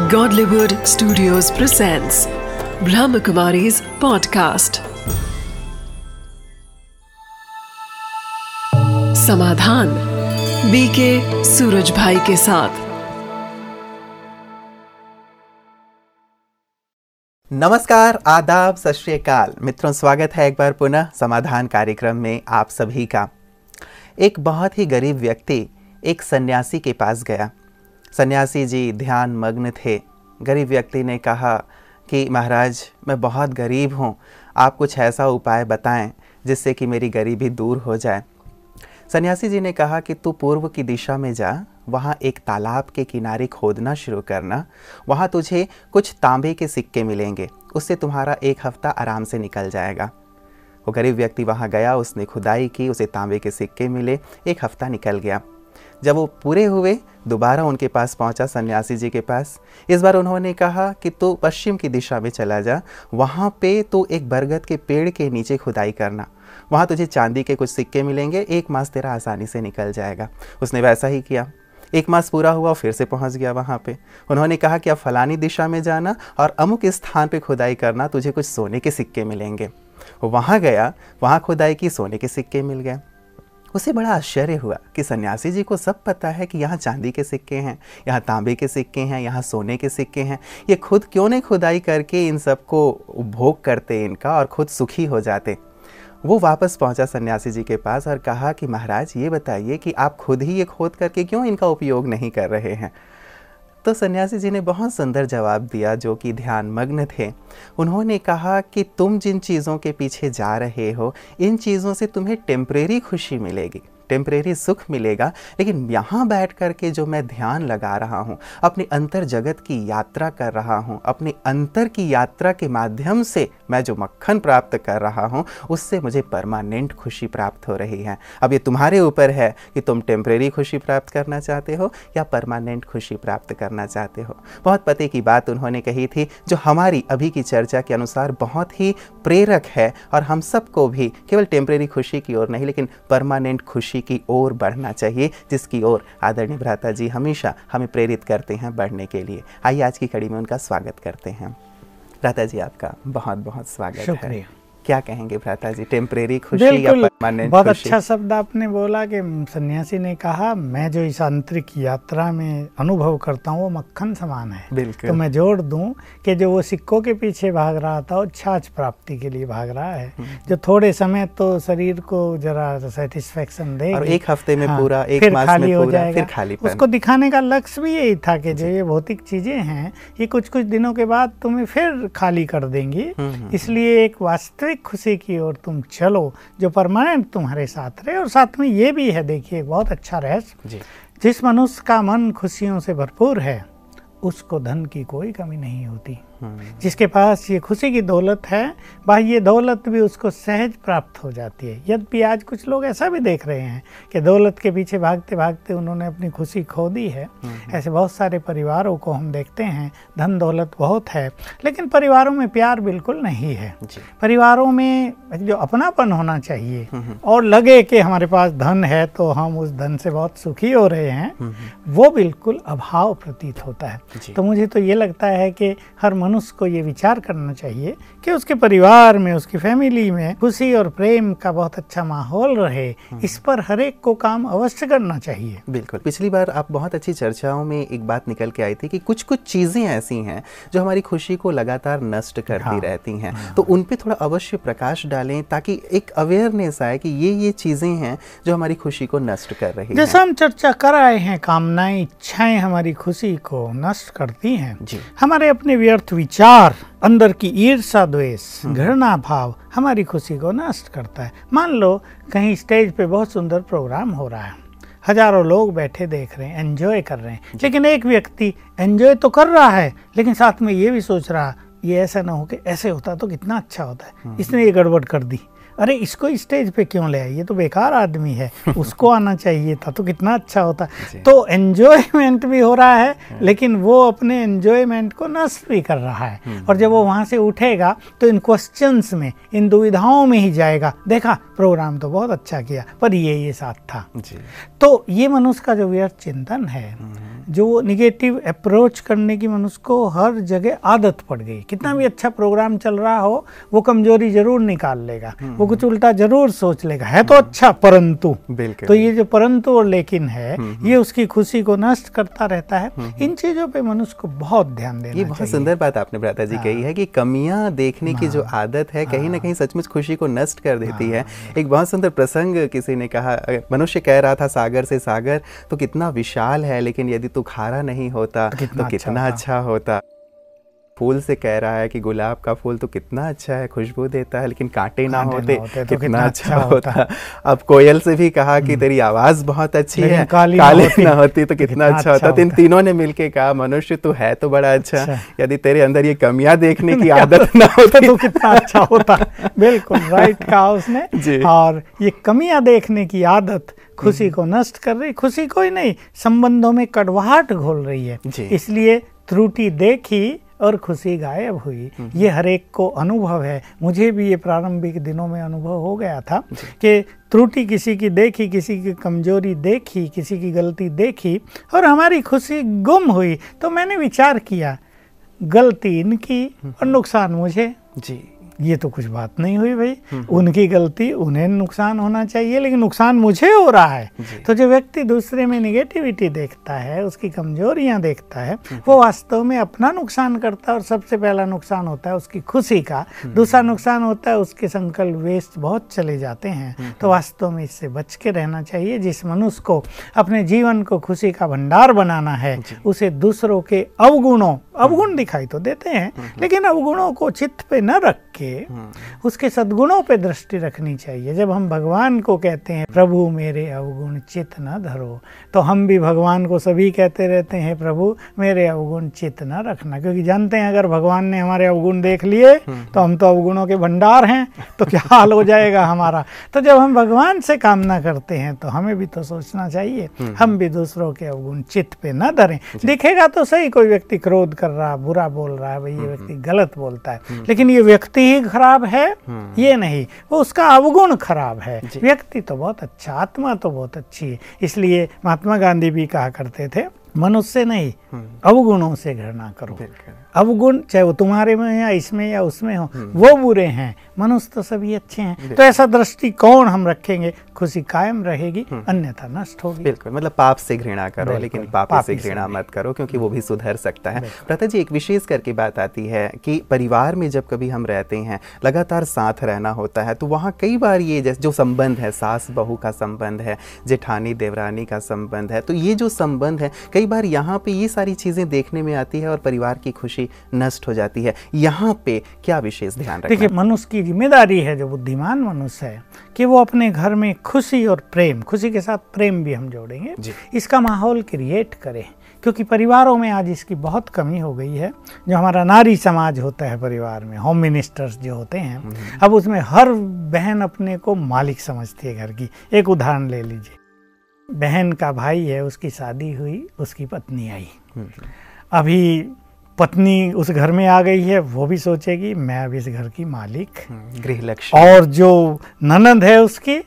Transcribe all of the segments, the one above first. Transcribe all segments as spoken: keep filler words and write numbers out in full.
Godlywood Studios presents Brahmakumari's podcast. Samadhan BK Suraj भाई के साथ। नमस्कार, आदाब, सत श्री अकाल मित्रों, स्वागत है एक बार पुनः समाधान कार्यक्रम में आप सभी का। एक बहुत ही गरीब व्यक्ति एक सन्यासी के पास गया। सन्यासी जी ध्यान मग्न थे। गरीब व्यक्ति ने कहा कि महाराज, मैं बहुत गरीब हूँ, आप कुछ ऐसा उपाय बताएं जिससे कि मेरी गरीबी दूर हो जाए। सन्यासी जी ने कहा कि तू पूर्व की दिशा में जा, वहाँ एक तालाब के किनारे खोदना शुरू करना, वहाँ तुझे कुछ तांबे के सिक्के मिलेंगे, उससे तुम्हारा एक हफ्ता आराम से निकल जाएगा। वो गरीब व्यक्ति वहाँ गया, उसने खुदाई की, उसे तांबे के सिक्के मिले, एक हफ्ता निकल गया। जब वो पूरे हुए, दोबारा उनके पास पहुंचा, सन्यासी जी के पास। इस बार उन्होंने कहा कि तू पश्चिम की दिशा में चला जा, वहाँ पे तू एक बरगद के पेड़ के नीचे खुदाई करना, वहाँ तुझे चांदी के कुछ सिक्के मिलेंगे, एक मास तेरा आसानी से निकल जाएगा। उसने वैसा ही किया। एक मास पूरा हुआ, फिर से पहुंच गया वहाँ पे। उन्होंने कहा कि अब फलानी दिशा में जाना और अमुक स्थान पे खुदाई करना, तुझे कुछ सोने के सिक्के मिलेंगे। वो वहाँ गया, वहाँ खुदाई की, सोने के सिक्के मिल गए। उसे बड़ा आश्चर्य हुआ कि सन्यासी जी को सब पता है कि यहाँ चांदी के सिक्के हैं, यहाँ तांबे के सिक्के हैं, यहाँ सोने के सिक्के हैं। ये खुद क्यों नहीं खुदाई करके इन सबको उपभोग करते इनका और खुद सुखी हो जाते। वो वापस पहुंचा सन्यासी जी के पास और कहा कि महाराज, ये बताइए कि आप खुद ही ये खोद करके क्यों इनका उपयोग नहीं कर रहे हैं। तो सन्यासी जी ने बहुत सुंदर जवाब दिया, जो कि ध्यान मग्न थे। उन्होंने कहा कि तुम जिन चीज़ों के पीछे जा रहे हो, इन चीज़ों से तुम्हें टेम्परेरी खुशी मिलेगी, टेम्परेरी सुख मिलेगा, लेकिन यहाँ बैठ कर के जो मैं ध्यान लगा रहा हूँ, अपने अंतर जगत की यात्रा कर रहा हूँ, अपने अंतर की यात्रा के माध्यम से मैं जो मक्खन प्राप्त कर रहा हूँ, उससे मुझे परमानेंट खुशी प्राप्त हो रही है। अब ये तुम्हारे ऊपर है कि तुम टेम्परेरी खुशी प्राप्त करना चाहते हो या परमानेंट खुशी प्राप्त करना चाहते हो। बहुत पते की बात उन्होंने कही थी, जो हमारी अभी की चर्चा के अनुसार बहुत ही प्रेरक है और हम सबको भी केवल टेम्परेरी खुशी की ओर नहीं, लेकिन परमानेंट खुशी की ओर बढ़ना चाहिए, जिसकी ओर आदरणीय भ्राता जी हमेशा हमें प्रेरित करते हैं बढ़ने के लिए। आइए आज की कड़ी में उनका स्वागत करते हैं। भ्राता जी, आपका बहुत बहुत स्वागत है। क्या कहेंगे भ्राता जी, टेम्परेरी खुशी या परमानेंट? बहुत अच्छा शब्द आपने बोला कि सन्यासी ने कहा, मैं जो इस आंतरिक यात्रा में अनुभव करता हूँ वो मक्खन समान है। बिल्कुल। तो मैं जोड़ दूं कि जो वो सिक्कों के पीछे भाग रहा था, वो छाछ प्राप्ति के लिए भाग रहा है, जो थोड़े समय तो शरीर को जरा सेटिस्फेक्शन देगी और एक हफ्ते में हाँ, पूरा एक फिर मास खाली में हो जाएगा, फिर खाली। उसको दिखाने का लक्ष्य भी यही था कि जो ये भौतिक चीजें हैं, ये कुछ कुछ दिनों के बाद तुम्हें फिर खाली कर देंगी, इसलिए एक वास्तविक खुशी की ओर तुम चलो जो परमानेंट तुम्हारे साथ रहे। और साथ में ये भी है, देखिए बहुत अच्छा रहस्य, जिस मनुष्य का मन खुशियों से भरपूर है उसको धन की कोई कमी नहीं होती। जिसके पास ये खुशी की दौलत है, बाह्य दौलत भी उसको सहज प्राप्त हो जाती है। यद्यपि आज कुछ लोग ऐसा भी देख रहे हैं कि दौलत के पीछे भागते भागते उन्होंने अपनी खुशी खो दी है। ऐसे बहुत सारे परिवारों को हम देखते हैं, धन दौलत बहुत है लेकिन परिवारों में प्यार बिल्कुल नहीं है। परिवारों में जो अपनापन होना चाहिए और लगे कि हमारे पास धन है तो हम उस धन से बहुत सुखी हो रहे हैं, वो बिल्कुल अभाव प्रतीत होता है। तो मुझे तो ये लगता है कि हर मनुष्य को ये विचार करना चाहिए कि उसके परिवार में, उसकी फैमिली में खुशी और प्रेम का बहुत अच्छा माहौल रहे। इस पर हर एक को काम अवश्य करना चाहिए। बिल्कुल। पिछली बार आप बहुत अच्छी चर्चाओं में एक बात निकल के आई थी कि कुछ कुछ चीजें ऐसी हैं जो हमारी खुशी को लगातार नष्ट करती हाँ, रहती हैं। हाँ, तो उन पे थोड़ा अवश्य प्रकाश डालें ताकि एक अवेयरनेस आए कि ये ये चीजें हैं जो हमारी खुशी को नष्ट कर रही हैं। जैसे हम चर्चा कर आए हैं, कामनाएं, इच्छाएं हमारी खुशी को नष्ट करती हैं। हमारे अपने व्यर्थ विचार, अंदर की ईर्ष्या, द्वेष, घृणा भाव हमारी खुशी को नष्ट करता है। मान लो कहीं स्टेज पे बहुत सुंदर प्रोग्राम हो रहा है, हजारों लोग बैठे देख रहे हैं, एंजॉय कर रहे हैं, लेकिन एक व्यक्ति एंजॉय तो कर रहा है लेकिन साथ में ये भी सोच रहा, ये ऐसा ना हो कि ऐसे होता तो कितना अच्छा होता है, इसने ये गड़बड़ कर दी, अरे इसको स्टेज पे क्यों ले आई, ये तो बेकार आदमी है, उसको आना चाहिए था तो कितना अच्छा होता। तो एंजॉयमेंट भी हो रहा है लेकिन वो अपने एंजॉयमेंट को नष्ट भी कर रहा है। और जब वो वहाँ से उठेगा तो इन क्वेश्चंस में, इन दुविधाओं में ही जाएगा, देखा प्रोग्राम तो बहुत अच्छा किया पर ये ये साथ था। तो ये मनुष्य का जो व्यर्थ चिंतन है, जो निगेटिव अप्रोच करने की मनुष्य को हर जगह आदत पड़ गई। कितना भी अच्छा प्रोग्राम चल रहा हो वो कमजोरी जरूर निकाल लेगा, वो कुछ उल्टा जरूर सोच लेगा, है तो अच्छा परंतु। तो ये जो परंतु और लेकिन है ये उसकी खुशी को नष्ट करता रहता है। इन चीजों पे मनुष्य को बहुत ध्यान देना चाहिए। ये बहुत सुंदर बात आपने भ्राता जी कही है कि कमियां देखने की जो आदत है कहीं ना कहीं सचमुच खुशी को नष्ट कर देती है। एक बहुत सुंदर प्रसंग किसी ने कहा, मनुष्य कह रहा था सागर से सागर तो कितना विशाल है, लेकिन यदि तू खारा नहीं होता तो कितना, तो कितना अच्छा होता। फूल से कह रहा है कि गुलाब का फूल तो कितना अच्छा है, खुशबू देता है, लेकिन कांटे ना होते, होते तो कितना अच्छा होता, होता। अब कोयल से भी कहा कि तेरी आवाज बहुत अच्छी है, काली ना होती तो कितना अच्छा होता। तो इन तीनों ने मिलके कहा मनुष्य तू है तो बड़ा अच्छा, यदि तेरे अंदर ये कमियां देखने की आदत ना होती तो कितना अच्छा होता। बिल्कुल राइट कहा उसने। और ये कमियां देखने की आदत खुशी को नष्ट कर रही, खुशी कोई नहीं, संबंधों में कड़वाहट घोल रही है। इसलिए त्रुटि देखी और खुशी गायब हुई, ये हर एक को अनुभव है। मुझे भी ये प्रारंभिक दिनों में अनुभव हो गया था कि त्रुटि किसी की देखी, किसी की कमजोरी देखी, किसी की गलती देखी और हमारी खुशी गुम हुई। तो मैंने विचार किया गलती इनकी और नुकसान मुझे। जी ये तो कुछ बात नहीं हुई भाई, उनकी गलती, उन्हें नुकसान होना चाहिए, लेकिन नुकसान मुझे हो रहा है। तो जो व्यक्ति दूसरे में निगेटिविटी देखता है, उसकी कमजोरियां देखता है, वो वास्तव में अपना नुकसान करता है। और सबसे पहला नुकसान होता है उसकी खुशी का, दूसरा नुकसान होता है उसके संकल्प वेस्ट बहुत चले जाते हैं। तो वास्तव में इससे बच के रहना चाहिए। जिस मनुष्य को अपने जीवन को खुशी का भंडार बनाना है, उसे दूसरों के अवगुणों, अवगुण दिखाई तो देते हैं लेकिन अवगुणों को चित्त पे न रख के उसके सद्गुणों पे दृष्टि रखनी चाहिए। जब हम भगवान को कहते हैं प्रभु मेरे अवगुण चित्त न धरो, तो हम भी भगवान को सभी कहते रहते हैं प्रभु मेरे अवगुण चित्त न रखना, क्योंकि जानते हैं अगर भगवान ने हमारे अवगुण देख लिए तो हम तो अवगुणों के भंडार हैं, तो क्या हाल हो जाएगा हमारा। तो जब हम भगवान से कामना करते हैं तो हमें भी तो सोचना चाहिए हम भी दूसरों के अवगुण चित्त पे न धरें। दिखेगा तो सही कोई व्यक्ति क्रोध कर रहा, बुरा बोल रहा है, भाई ये व्यक्ति गलत बोलता है, लेकिन ये व्यक्ति ही खराब है ये नहीं, वो उसका अवगुण खराब है। व्यक्ति तो बहुत अच्छा, आत्मा तो बहुत अच्छी है। इसलिए महात्मा गांधी भी कहा करते थे मनुष्य नहीं अवगुणों से घृणा करो। अवगुण चाहे वो तुम्हारे में या इसमें या उसमें हो, वो बुरे हैं, मनुष्य तो सभी अच्छे हैं। तो ऐसा दृष्टिकोण हम रखेंगे, खुशी कायम रहेगी, अन्यथा नष्ट होगी। बिल्कुल, मतलब पाप से घृणा करो लेकिन पापी से घृणा मत करो, क्योंकि वो भी सुधर सकता है। प्रथा जी एक विशेष करके बात आती है कि परिवार में जब कभी हम रहते हैं, लगातार साथ रहना होता है, तो वहाँ कई बार ये जैसे जो संबंध है, सास बहू का संबंध है, जेठानी देवरानी का संबंध है, तो ये जो संबंध है कई बार यहाँ पे ये सारी चीजें देखने में आती है और परिवार की खुशी नष्ट हो जाती है। यहाँ पे क्या विशेष ध्यान रखना? देखिए मनुष्य की जिम्मेदारी है, जो बुद्धिमान मनुष्य है, कि वो अपने घर में खुशी और प्रेम, खुशी के साथ प्रेम भी हम जोड़ेंगे, इसका माहौल क्रिएट करें। क्योंकि परिवारों में आज इसकी बहुत कमी हो गई है। जो हमारा नारी समाज होता है परिवार में, होम मिनिस्टर्स जो होते हैं, अब उसमें हर बहन अपने को मालिक समझती है घर की। एक उदाहरण ले लीजिए, बहन का भाई है, उसकी शादी हुई, उसकी पत्नी आई, अभी पत्नी उस घर में आ गई है, वो भी सोचेगी मैं अब इस घर की मालिक, गृहलक्ष्मी। और जो ननद है उसकी,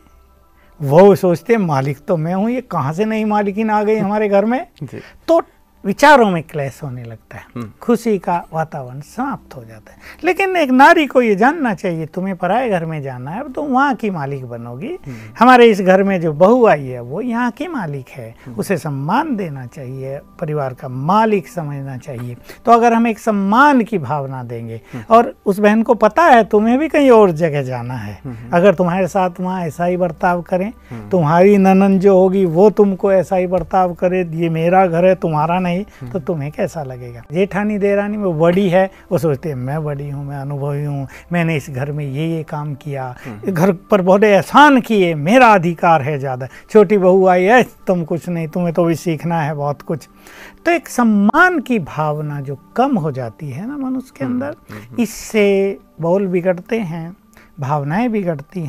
वो सोचते मालिक तो मैं हूँ, ये कहाँ से नई मालिकिन आ गई हमारे घर में। तो विचारों में क्लेश होने लगता है, खुशी का वातावरण समाप्त हो जाता है। लेकिन एक नारी को ये जानना चाहिए तुम्हें पराए घर में जाना है, तो वहाँ की मालिक बनोगी। हमारे इस घर में जो बहू आई है वो यहाँ की मालिक है, उसे सम्मान देना चाहिए, परिवार का मालिक समझना चाहिए। तो अगर हम एक सम्मान की भावना देंगे, और उस बहन को पता है तुम्हें भी कहीं और जगह जाना है, अगर तुम्हारे साथ वहाँ ऐसा ही बर्ताव करें, तुम्हारी ननद जो होगी वो तुमको ऐसा ही बर्ताव करे, ये मेरा घर है तुम्हारा नहीं, तो तुम्हें कैसा लगेगा। जेठानी देरानी वो बड़ी है, वो सोचते हैं मैं बड़ी हूँ, मैं अनुभवी हूँ, मैंने इस घर में ये ये काम किया, घर पर बहुत एहसान किए, मेरा अधिकार है ज़्यादा। छोटी बहू आई है, तुम कुछ नहीं, तुम्हें तो भी सीखना है बहुत कुछ। तो एक सम्मान की भावना जो कम हो जाती है ना मनुष्य के अंदर, इससे बोल बिगड़ते हैं, भावनाएं बिगड़ती हैं,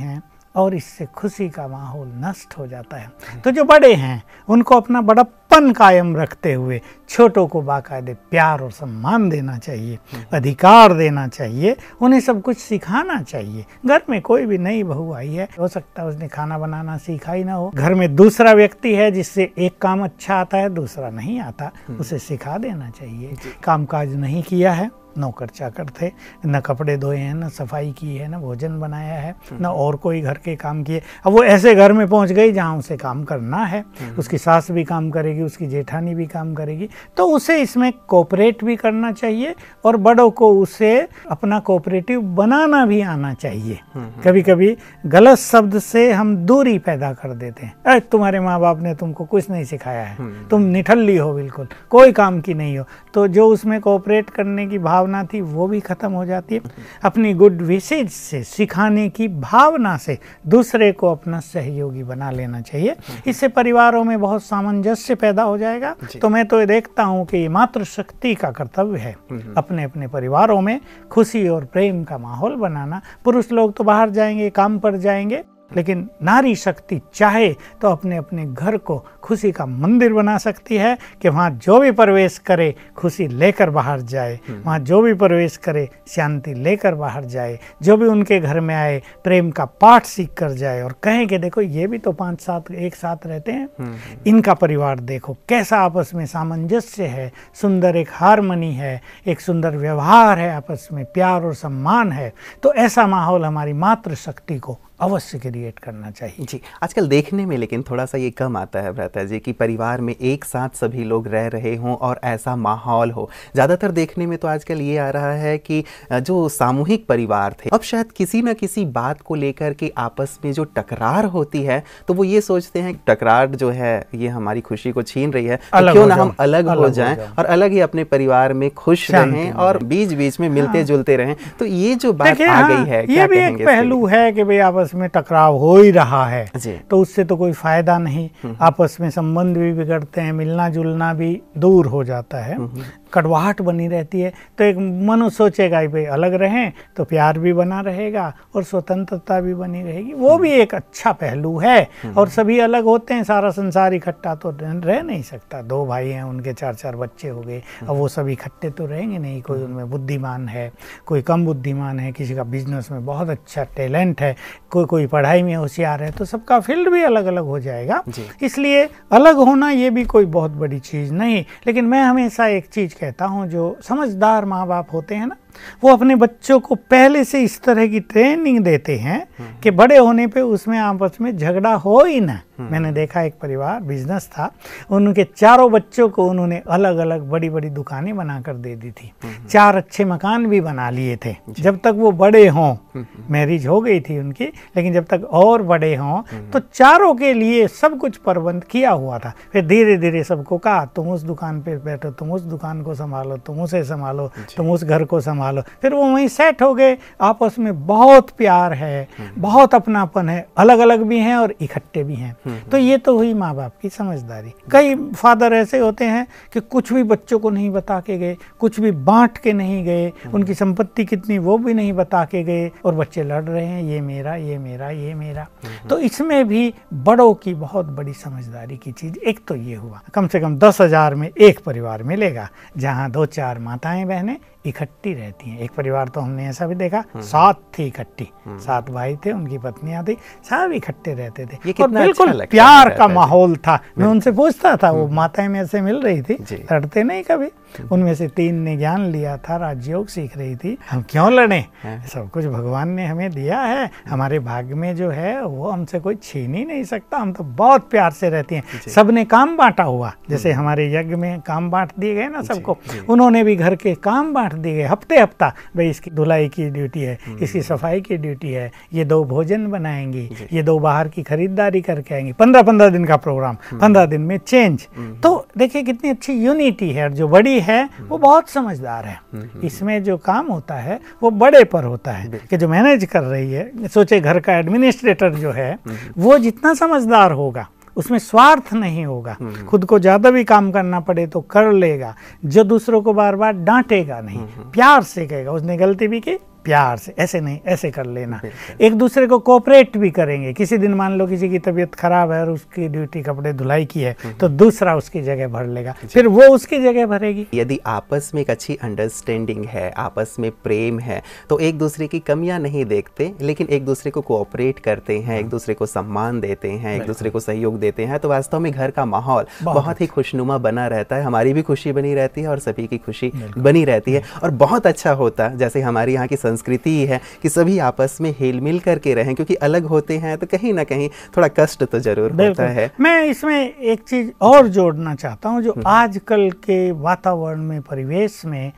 और इससे खुशी का माहौल नष्ट हो जाता है। तो जो बड़े हैं उनको अपना बड़प्पन कायम रखते हुए छोटों को बाकायदे प्यार और सम्मान देना चाहिए, अधिकार देना चाहिए, उन्हें सब कुछ सिखाना चाहिए। घर में कोई भी नई बहू आई है, हो सकता है उसने खाना बनाना सीखा ही ना हो, घर में दूसरा व्यक्ति है जिससे एक काम अच्छा आता है दूसरा नहीं आता, उसे सिखा देना चाहिए। कामकाज नहीं किया है, नौकर चाकर थे, न कपड़े धोए हैं, न सफाई की है, न भोजन बनाया है, न और कोई घर के काम किए। अब वो ऐसे घर में पहुंच गई जहां उसे काम करना है, उसकी सास भी काम करेगी, उसकी जेठानी भी काम करेगी, तो उसे इसमें कोऑपरेट भी करना चाहिए और बड़ों को उसे अपना कोऑपरेटिव बनाना भी आना चाहिए। कभी कभी गलत शब्द से हम दूरी पैदा कर देते हैं, अरे तुम्हारे माँ बाप ने तुमको कुछ नहीं सिखाया है, तुम निठल्ली हो, बिल्कुल कोई काम की नहीं हो, तो जो उसमें कोऑपरेट करने की भावना थी वो भी खत्म हो जाती है। अपनी गुड विशेज से, सिखाने की भावना से दूसरे को अपना सहयोगी बना लेना चाहिए। इससे परिवारों में बहुत सामंजस्य पैदा हो जाएगा। तो मैं तो ये देखता हूँ कि मातृशक्ति का कर्तव्य है अपने अपने परिवारों में खुशी और प्रेम का माहौल बनाना। पुरुष लोग तो बाहर जाएंगे, काम पर जाएंगे, लेकिन नारी शक्ति चाहे तो अपने अपने घर को खुशी का मंदिर बना सकती है कि वहाँ जो भी प्रवेश करे खुशी लेकर बाहर जाए, वहाँ जो भी प्रवेश करे शांति लेकर बाहर जाए, जो भी उनके घर में आए प्रेम का पाठ सीख कर जाए और कहें कि देखो ये भी तो पांच सात एक साथ रहते हैं, इनका परिवार देखो कैसा आपस में सामंजस्य है, सुंदर एक हारमनी है, एक सुंदर व्यवहार है, आपस में प्यार और सम्मान है। तो ऐसा माहौल हमारी मातृशक्ति को अवश्य क्रिएट करना चाहिए। जी, आजकल देखने में लेकिन थोड़ा सा ये कम आता है भ्राता जी कि परिवार में एक साथ सभी लोग रह रहे हों और ऐसा माहौल हो। ज़्यादातर देखने में तो आजकल ये आ रहा है कि जो सामूहिक परिवार थे अब शायद किसी न किसी बात को लेकर के आपस में जो टकरार होती है तो वो ये सोचते हैं टकरार जो है ये हमारी खुशी को छीन रही है, तो क्यों ना हम अलग हो जाएं और अलग ही अपने परिवार में खुश रहें और बीच बीच में मिलते जुलते रहें। तो ये जो बात आ गई है, ये भी एक पहलू है कि भाई आपस में टकराव हो ही रहा है तो उससे तो कोई फायदा नहीं, आपस में संबंध भी बिगड़ते हैं, मिलना जुलना भी दूर हो जाता है, कड़वाहट बनी रहती है। तो एक मनुष्य सोचेगा भाई अलग रहें तो प्यार भी बना रहेगा और स्वतंत्रता भी बनी रहेगी, वो भी एक अच्छा पहलू है। और सभी अलग होते हैं, सारा संसार इकट्ठा तो रह नहीं सकता। दो भाई हैं, उनके चार चार बच्चे हो गए, अब वो सभी इकट्ठे तो रहेंगे नहीं। कोई उनमें बुद्धिमान है, कोई कम बुद्धिमान है, किसी का बिजनेस में बहुत अच्छा टैलेंट है, कोई कोई पढ़ाई में होशियार है, तो सबका फील्ड भी अलग अलग हो जाएगा। इसलिए अलग होना ये भी कोई बहुत बड़ी चीज़ नहीं। लेकिन मैं हमेशा एक चीज़ कहता हूँ, जो समझदार माँ बाप होते हैं ना, वो अपने बच्चों को पहले से इस तरह की ट्रेनिंग देते हैं कि बड़े होने पे उसमें आपस में झगड़ा हो ही ना। मैंने देखा एक परिवार, बिजनेस था, उनके चारों बच्चों को उन्होंने अलग अलग बड़ी बड़ी दुकानें बनाकर दे दी थी, चार अच्छे मकान भी बना लिए थे। जब तक वो बड़े हों, मैरिज हो गई थी उनकी, लेकिन जब तक और बड़े हों तो चारों के लिए सब कुछ प्रबंध किया हुआ था। फिर धीरे धीरे सबको कहा तुम उस दुकान पे बैठो, तुम उस दुकान को संभालो, तुम उसे संभालो, तुम उस घर को संभालो। फिर वो वहीं सेट हो गए, आपस में बहुत प्यार है, बहुत अपनापन है, अलग अलग भी हैं और इकट्ठे भी हैं। तो ये तो हुई माँ बाप की समझदारी। कई फादर ऐसे होते हैं कि कुछ भी बच्चों को नहीं बता के गए, कुछ भी बांट के नहीं गए, उनकी संपत्ति कितनी वो भी नहीं बता के गए और बच्चे लड़ रहे हैं, ये मेरा ये मेरा ये मेरा। तो इसमें भी बड़ों की बहुत बड़ी समझदारी की चीज एक तो ये हुआ, कम से कम दस हजार में एक परिवार मिलेगा जहाँ दो चार माताएं बहनें इकट्ठी रहती हैं। एक परिवार तो हमने ऐसा भी देखा, सात थी इकट्ठी, सात भाई थे, उनकी पत्नियां थी, सब इकट्ठे रहते थे और बिल्कुल अच्छा प्यार का माहौल था। मैं उनसे पूछता था, वो माताएं में से मिल रही थी, लड़ते नहीं कभी। उनमें से तीन ने ज्ञान लिया था, राजयोग सीख रही थी। हम क्यों लड़े, सब कुछ भगवान ने हमें दिया है, हमारे भाग्य में जो है वो हमसे कोई छीन ही नहीं सकता। हम तो बहुत प्यार से रहती हैं। सबने काम बांटा हुआ, जैसे हमारे यज्ञ में काम बांट दिए गए ना सबको, उन्होंने भी घर के काम बांट दिए गए हफ्ते हफ्ता। भाई इसकी धुलाई की ड्यूटी है, इसकी सफाई की ड्यूटी है, ये दो भोजन बनाएंगी, ये दो बाहर की खरीदारी करके आएंगी। पंद्रह पंद्रह दिन का प्रोग्राम, पंद्रह दिन में चेंज। तो देखिए कितनी अच्छी यूनिटी है। जो बड़ी है वो बहुत समझदार है। इसमें जो काम होता है वो बड़े पर होता है कि जो मैनेज कर रही है, सोचे घर का एडमिनिस्ट्रेटर जो है वो जितना समझदार होगा उसमें स्वार्थ नहीं होगा, खुद को ज्यादा भी काम करना पड़े तो कर लेगा, जो दूसरों को बार बार डांटेगा नहीं, प्यार से कहेगा उसने गलती भी की प्यार से, ऐसे नहीं ऐसे कर लेना। एक दूसरे को कोऑपरेट भी करेंगे। किसी दिन मान लो किसी की तबीयत खराब है और उसकी ड्यूटी कपड़े धुलाई की है तो दूसरा उसकी जगह भर लेगा, फिर वो उसकी जगह भरेगी। यदि आपस में एक अच्छी अंडरस्टैंडिंग है, आपस में प्रेम है, तो एक दूसरे की कमियां नहीं देखते, लेकिन एक दूसरे को कोऑपरेट करते हैं, एक दूसरे को सम्मान देते हैं, एक दूसरे को सहयोग देते हैं, तो वास्तव में घर का माहौल बहुत ही खुशनुमा बना रहता है। हमारी भी खुशी बनी रहती है और सभी की खुशी बनी रहती है। और बहुत अच्छा होता जैसे हमारी यहाँ की संस्कृति है कि सभी आपस में हिल मिल करके रहें, क्योंकि अलग होते हैं तो कहीं ना कहीं थोड़ा कष्ट तो जरूर होता है। मैं इसमें एक चीज और जोड़ना चाहता हूँ, जो आजकल के वातावरण में, परिवेश में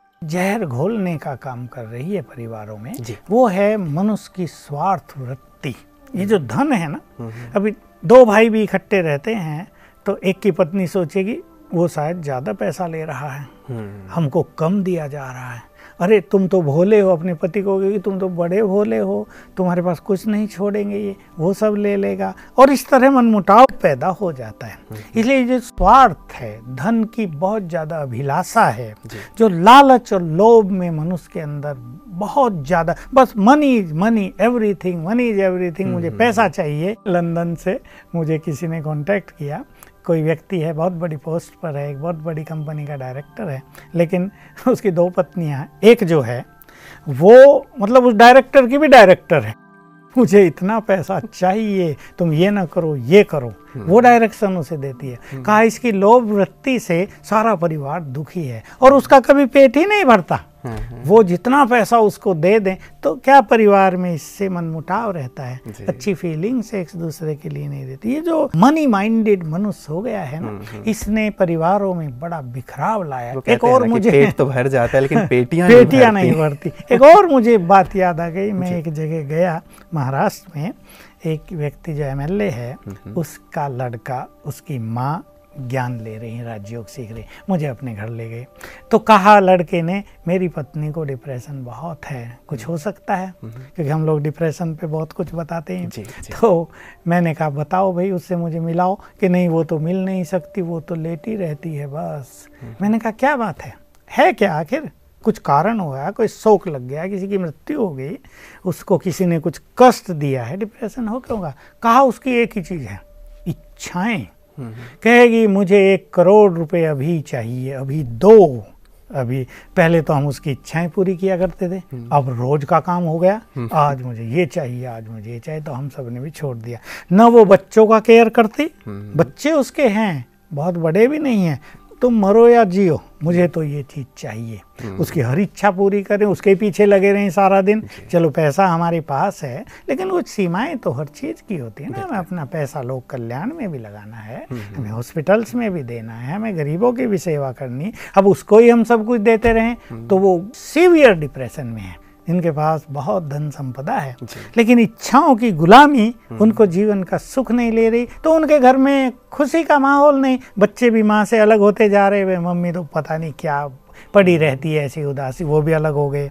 जहर घोलने का काम कर रही है परिवारों में, वो है मनुष्य की स्वार्थ वृत्ति। ये जो धन है ना, अभी दो भाई भी इकट्ठे रहते हैं तो एक की पत्नी सोचेगी वो शायद ज्यादा पैसा ले रहा है, हमको कम दिया जा रहा है। अरे तुम तो भोले हो, अपने पति को कहेगी तुम तो बड़े भोले हो, तुम्हारे पास कुछ नहीं छोड़ेंगे, ये वो सब ले लेगा, और इस तरह मनमुटाव पैदा हो जाता है। इसलिए जो स्वार्थ है, धन की बहुत ज्यादा अभिलाषा है, जो लालच और लोभ में मनुष्य के अंदर बहुत ज्यादा, बस money money everything, money is everything, मुझे पैसा चाहिए। लंदन से मुझे किसी ने कांटेक्ट किया, कोई व्यक्ति है, बहुत बड़ी पोस्ट पर है, एक बहुत बड़ी कंपनी का डायरेक्टर है, लेकिन उसकी दो पत्नियां हैं। एक जो है वो मतलब उस डायरेक्टर की भी डायरेक्टर है, मुझे इतना पैसा चाहिए, तुम ये ना करो ये करो, वो डायरेक्शन उसे देती है। कहा इसकी लोभ वृत्ति से सारा परिवार दुखी है और उसका कभी पेट ही नहीं भरता। वो जितना पैसा उसको दे दें तो क्या परिवार में इससे मनमुटाव रहता है, अच्छी फीलिंग्स एक दूसरे के लिए नहीं देती। ये जो मनी माइंडेड मनुष्य हो गया है ना, इसने परिवारों में बड़ा बिखराव लाया। एक और मुझे पेट तो भर जाता है लेकिन पेटियां पेटियां नहीं भरती। एक और मुझे बात याद आ गई, मैं एक जगह गया महाराष्ट्र में, एक व्यक्ति जो एमएलए है, उसका लड़का, उसकी माँ ज्ञान ले रही हैं, राजयोग सीख रही, मुझे अपने घर ले गए तो कहा लड़के ने मेरी पत्नी को डिप्रेशन बहुत है, कुछ हो सकता है, क्योंकि हम लोग डिप्रेशन पे बहुत कुछ बताते हैं। जी, जी। तो मैंने कहा बताओ भाई, उससे मुझे मिलाओ, कि नहीं वो तो मिल नहीं सकती, वो तो लेटी रहती है बस। मैंने कहा क्या बात है, है क्या आखिर, कुछ कारण हुआ, कोई शोक लग गया, किसी की मृत्यु हो गई, उसको किसी ने कुछ कष्ट दिया है, डिप्रेशन हो क्यों होगा। कहा उसकी एक ही चीज़ है, इच्छाएं। कहेगी मुझे एक करोड़ रुपए अभी चाहिए, अभी दो। अभी पहले तो हम उसकी इच्छाएं पूरी किया करते थे, अब रोज का काम हो गया, आज मुझे ये चाहिए, आज मुझे ये चाहिए, तो हम सब ने भी छोड़ दिया। न वो बच्चों का केयर करती, बच्चे उसके हैं, बहुत बड़े भी नहीं हैं, तुम मरो या जियो, मुझे तो ये चीज़ चाहिए। उसकी हर इच्छा पूरी करें, उसके पीछे लगे रहें सारा दिन। चलो पैसा हमारे पास है, लेकिन कुछ सीमाएं तो हर चीज़ की होती है ना। हमें अपना पैसा लोक कल्याण में भी लगाना है, हमें हॉस्पिटल्स में भी देना है, हमें गरीबों की भी सेवा करनी है। अब उसको ही हम सब कुछ देते रहें तो वो सीवियर डिप्रेशन में है। इनके पास बहुत धन संपदा है, लेकिन इच्छाओं की गुलामी उनको जीवन का सुख नहीं ले रही, तो उनके घर में खुशी का माहौल नहीं। बच्चे भी माँ से अलग होते जा रहे हैं, मम्मी तो पता नहीं क्या पड़ी रहती है ऐसी उदासी, वो भी अलग हो गए।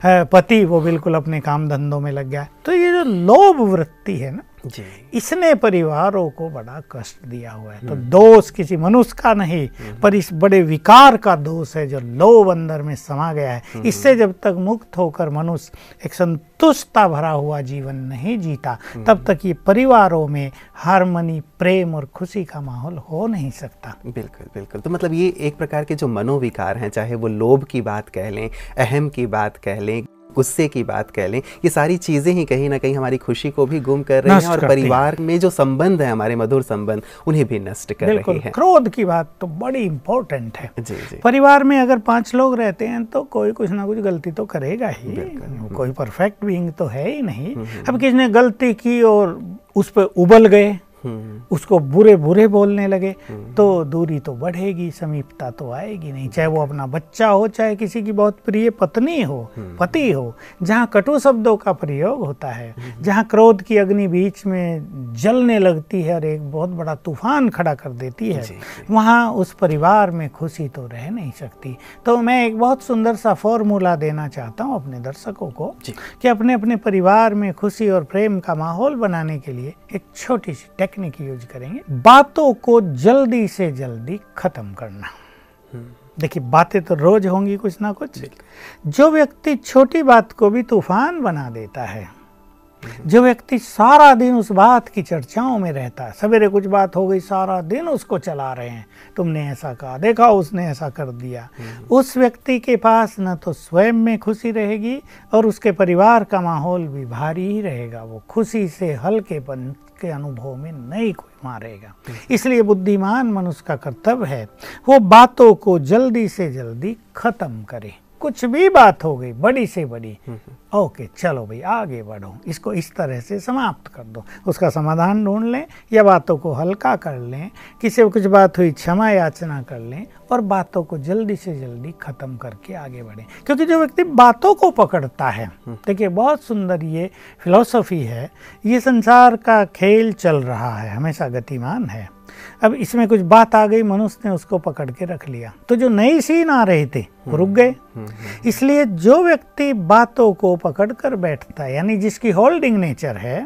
पति वो बिल्कुल अपने काम धंधों में लग गया। तो ये जो लोभ वृत्ति है ना, जी। इसने परिवारों को बड़ा कष्ट दिया हुआ है। तो दोष किसी मनुष्य का नहीं, पर इस बड़े विकार का दोष है जो लोभ अंदर में समा गया है। इससे जब तक मुक्त होकर मनुष्य एक संतुष्टता भरा हुआ जीवन नहीं जीता, तब तक ये परिवारों में हार्मनी, प्रेम और खुशी का माहौल हो नहीं सकता। बिल्कुल बिल्कुल। तो मतलब ये एक प्रकार के जो मनोविकार हैं, चाहे वो लोभ की बात कह लें, अहम की बात कह लें, गुस्से की बात कह लें, ये सारी चीज़ें ही कहीं ना कहीं हमारी खुशी को भी गुम कर रही हैं और परिवार में जो संबंध है, हमारे मधुर संबंध, उन्हें भी नष्ट कर रही हैं। क्रोध की बात तो बड़ी इंपॉर्टेंट है। जी जी। परिवार में अगर पांच लोग रहते हैं तो कोई कुछ ना कुछ गलती तो करेगा ही, कोई परफेक्ट बीइंग तो है ही नहीं। अब किसी ने गलती की और उस पर उबल गए, उसको बुरे बुरे बोलने लगे, तो दूरी तो बढ़ेगी, समीपता तो आएगी नहीं। चाहे वो अपना बच्चा हो, चाहे किसी की बहुत प्रिय पत्नी हो, पति हो। जहाँ कटु शब्दों का प्रयोग होता है, जहाँ क्रोध की अग्नि बीच में जलने लगती है और एक बहुत बड़ा तूफान खड़ा कर देती है, वहाँ उस परिवार में खुशी तो रह नहीं सकती। तो मैं एक बहुत सुंदर सा फॉर्मूला देना चाहता हूँ अपने दर्शकों को कि अपने अपने परिवार में खुशी और प्रेम का माहौल बनाने के लिए एक छोटी सी टेक्निक यूज करेंगे। बातों को जल्दी से जल्दी खत्म करना। देखिए बातें तो रोज होंगी कुछ ना कुछ। जो व्यक्ति छोटी बात को भी तूफान बना देता है, जो व्यक्ति सारा दिन उस बात की चर्चाओं में रहता है, सवेरे कुछ बात हो गई सारा दिन उसको चला रहे हैं, तुमने ऐसा कहा, देखा उसने ऐसा कर दिया, उस व्यक्ति के पास न तो स्वयं में खुशी रहेगी और उसके परिवार का माहौल भी भारी ही रहेगा। वो खुशी से हल्केपन के अनुभव में नहीं कोई मारेगा। इसलिए बुद्धिमान मनुष्य का कर्तव्य है वो बातों को जल्दी से जल्दी खत्म करे। कुछ भी बात हो गई बड़ी से बड़ी, ओके चलो भाई आगे बढ़ो, इसको इस तरह से समाप्त कर दो, उसका समाधान ढूंढ लें या बातों को हल्का कर लें, किसी को कुछ बात हुई क्षमा याचना कर लें और बातों को जल्दी से जल्दी खत्म करके आगे बढ़ें। क्योंकि जो व्यक्ति बातों को पकड़ता है, देखिए बहुत सुंदर ये फिलॉसफी है, ये संसार का खेल चल रहा है, हमेशा गतिमान है। अब इसमें कुछ बात आ गई, मनुष्य ने उसको पकड़ के रख लिया, तो जो नई सीन आ रहे थे वो रुक गए। इसलिए जो व्यक्ति बातों को पकड़ कर बैठता है, यानी जिसकी होल्डिंग नेचर है,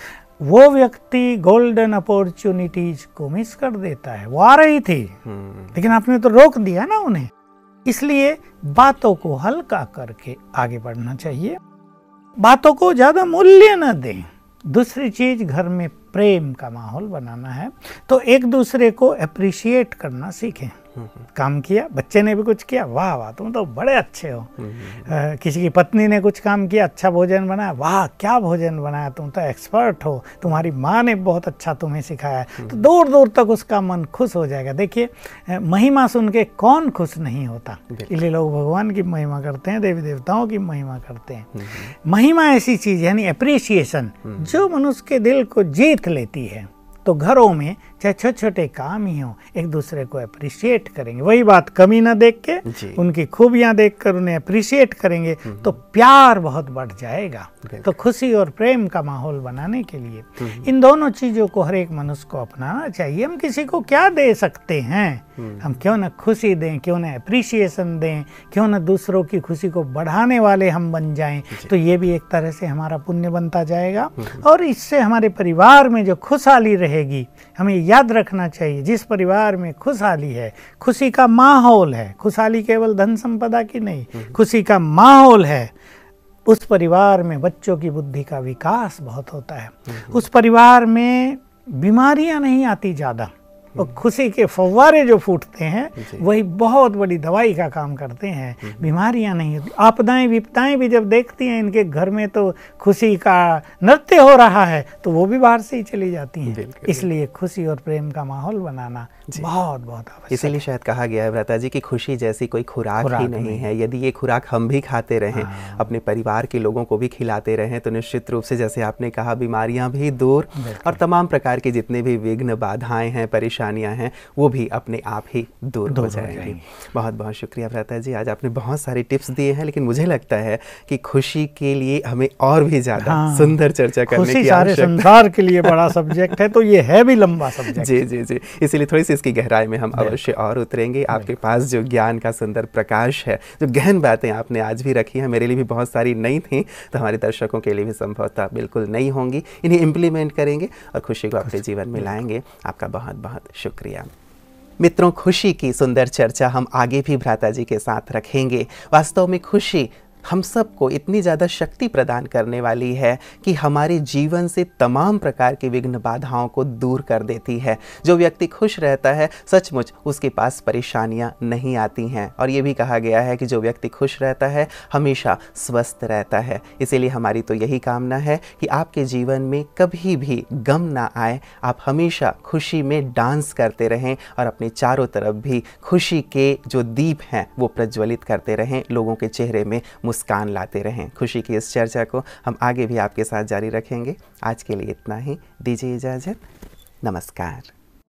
वो व्यक्ति गोल्डन अपॉर्चुनिटीज को मिस कर देता है। वो आ रही थी लेकिन आपने तो रोक दिया ना उन्हें। इसलिए बातों को हल्का करके आगे बढ़ना चाहिए, बातों को ज्यादा मूल्य न दें। दूसरी चीज, घर में प्रेम का माहौल बनाना है तो एक दूसरे को अप्रिशिएट करना सीखें। काम किया, बच्चे ने भी कुछ किया, वाह वाह तुम तो बड़े अच्छे हो। आ, किसी की पत्नी ने कुछ काम किया, अच्छा भोजन बनाया, वाह क्या भोजन बनाया, तुम तो एक्सपर्ट हो। तुम्हारी माँ ने बहुत अच्छा तुम्हें सिखाया, तो दूर दूर तक उसका मन खुश हो जाएगा। देखिए महिमा सुन के कौन खुश नहीं होता, इसलिए लोग भगवान की महिमा करते हैं, देवी देवताओं की महिमा करते हैं। महिमा ऐसी चीज यानी अप्रिसिएशन जो मनुष्य के दिल को जीत लेती है। तो घरों में चाहे छोटे छोटे काम ही हो, एक दूसरे को अप्रिशिएट करेंगे। वही बात, कमी ना देख के, उनकी खूबियां देखकर उन्हें अप्रिशिएट करेंगे तो प्यार बहुत बढ़ जाएगा। तो खुशी और प्रेम का माहौल बनाने के लिए इन दोनों चीजों को हर एक मनुष्य को अपनाना चाहिए। हम किसी को क्या दे सकते हैं, हम क्यों ना खुशी दें, क्यों ना अप्रिशिएशन दें, क्यों ना दूसरों की खुशी को बढ़ाने वाले हम बन जाएं। तो ये भी एक तरह से हमारा पुण्य बनता जाएगा और इससे हमारे परिवार में जो खुशहाली रहेगी। हमें याद रखना चाहिए, जिस परिवार में खुशहाली है, खुशी का माहौल है, खुशहाली केवल धन संपदा की नहीं, खुशी का माहौल है, उस परिवार में बच्चों की बुद्धि का विकास बहुत होता है। उस परिवार में बीमारियां नहीं आती ज़्यादा, और खुशी के फव्वारे जो फूटते हैं वही बहुत बड़ी दवाई का काम करते हैं। बीमारियां नहीं होती, आपदाएं विपदाएं भी जब देखती हैं इनके घर में तो खुशी का नृत्य हो रहा है तो वो भी बाहर से ही चली जाती हैं। इसलिए खुशी और प्रेम का माहौल बनाना बहुत बहुत आवश्यक। इसीलिए शायद कहा गया है भ्राता जी कि खुशी जैसी कोई खुराक, खुराक ही नहीं, नहीं है। यदि ये खुराक हम भी खाते रहें, हाँ। अपने परिवार के लोगों को भी खिलाते रहें तो निश्चित रूप से जैसे आपने कहा बीमारियां भी दूर और तमाम प्रकार के जितने भी विघ्न बाधाएं हैं, परेशानियां हैं, वो भी अपने आप ही दूर, दूर हो जाएंगी। बहुत बहुत शुक्रिया भ्राता जी, आज आपने बहुत सारे टिप्स दिए हैं, लेकिन मुझे लगता है कि खुशी के लिए हमें और भी ज्यादा हाँ। सुंदर चर्चा करने की सारे संसार के लिए बड़ा सब्जेक्ट है, तो ये है भी लंबा सब्जेक्ट। जी जी जी, इसीलिए थोड़ी सी इसकी गहराई में हम अवश्य और उतरेंगे। आपके पास जो ज्ञान का सुंदर प्रकाश है, जो गहन बातें आपने आज भी रखी हैं, मेरे लिए भी बहुत सारी नई थी, तो हमारे दर्शकों के लिए भी संभवतः बिल्कुल नई होंगी। इन्हें इम्प्लीमेंट करेंगे और खुशी को अपने जीवन में लाएंगे। आपका बहुत बहुत शुक्रिया। मित्रों, खुशी की सुंदर चर्चा हम आगे भी भ्राता जी के साथ रखेंगे। वास्तव में खुशी हम सबको इतनी ज़्यादा शक्ति प्रदान करने वाली है कि हमारे जीवन से तमाम प्रकार की विघ्न बाधाओं को दूर कर देती है। जो व्यक्ति खुश रहता है सचमुच उसके पास परेशानियां नहीं आती हैं। और ये भी कहा गया है कि जो व्यक्ति खुश रहता है हमेशा स्वस्थ रहता है। इसीलिए हमारी तो यही कामना है कि आपके जीवन में कभी भी गम ना आए, आप हमेशा खुशी में डांस करते रहें और अपने चारों तरफ भी खुशी के जो दीप हैं वो प्रज्वलित करते रहें, लोगों के चेहरे में मुस्कान लाते रहें। खुशी की इस चर्चा को हम आगे भी आपके साथ जारी रखेंगे। आज के लिए इतना ही, दीजिए इजाज़त, नमस्कार।